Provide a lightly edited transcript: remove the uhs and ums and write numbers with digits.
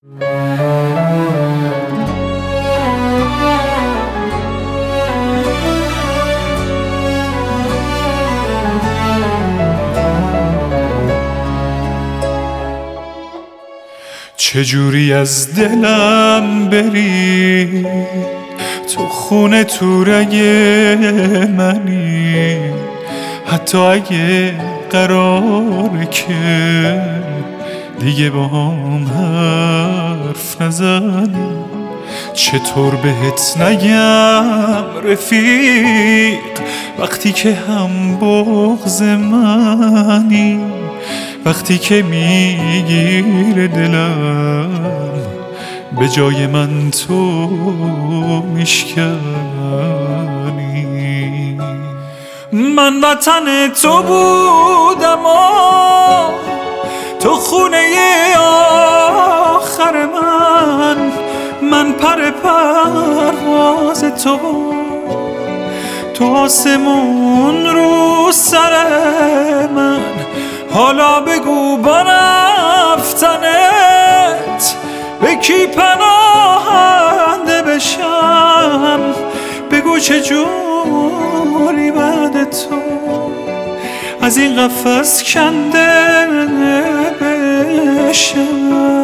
چجوری از دلم بری، تو خونه تو رگ منی، حتی اگه قراره که دیگه با هم حرف نزنی. چطور بهت نگم رفیق وقتی که هم بغض منی، وقتی که میگیره دلم به جای من تو میشکنی. من وطن تو بودم تو خونه آخر من پر پرواز تو آسمون رو سر من. حالا بگو با رفتنت به کی پناهنده بشم، بگو چجوری بعد تو از این قفس کنده بشم.